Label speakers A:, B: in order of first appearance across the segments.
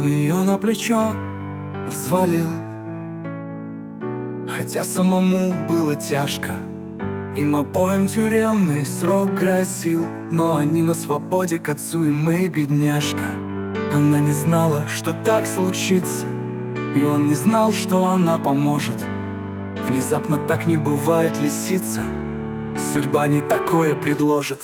A: ее на плечо взвалил, хотя самому было тяжко. Им обоим тюремный срок грозил, но они на свободе к отцу и Мэй, бедняжка. Она не знала, что так случится, и он не знал, что она поможет. Внезапно так не бывает, лисица, судьба не такое предложит.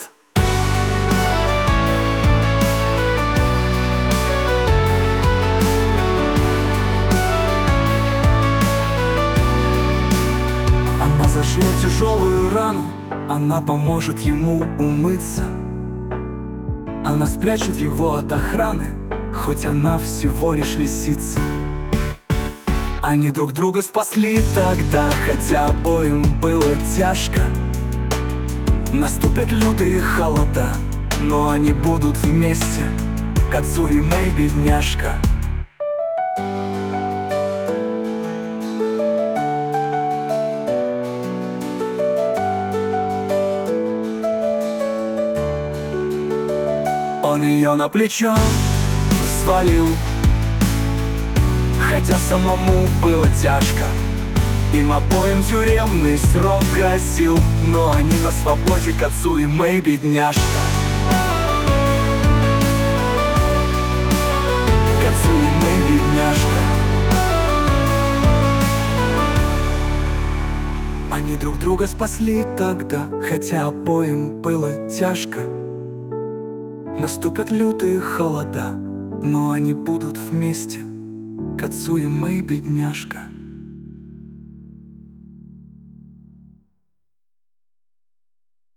A: Она зашьет тяжелую рану, она поможет ему умыться. Она спрячет его от охраны, хоть она всего лишь лисица. Они друг друга спасли тогда, хотя обоим было тяжко. Наступят лютые холода, но они будут вместе, к отцу и Мэй, бедняжка. Он ее на плечо свалил, хотя самому было тяжко. Им обоим тюремный срок грозил, но они на свободе к отцу и Мэй, бедняжка. К отцу и Мэй, бедняжка. Они друг друга спасли тогда, хотя обоим было тяжко. Наступят лютые холода, но они будут вместе, к отцу и Мэй, бедняжка.